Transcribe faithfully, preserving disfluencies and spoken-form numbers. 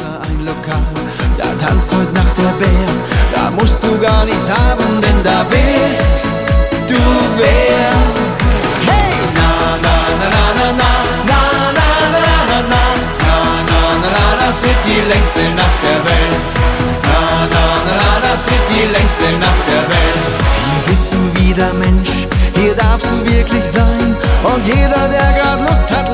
da ein Lokal, da tanzt heute Nacht der Bär. Da musst du gar nichts haben, denn da bist du wer. Hey! Na, na, na, na, na, na, na, na, na, na, na, na, na, na, na, das wird die längste Nacht der Welt. Na, na, na, na, das wird die längste Nacht der Welt. Hier bist du wieder Mensch, hier darfst du wirklich sein. Und jeder, der grad Lust hat,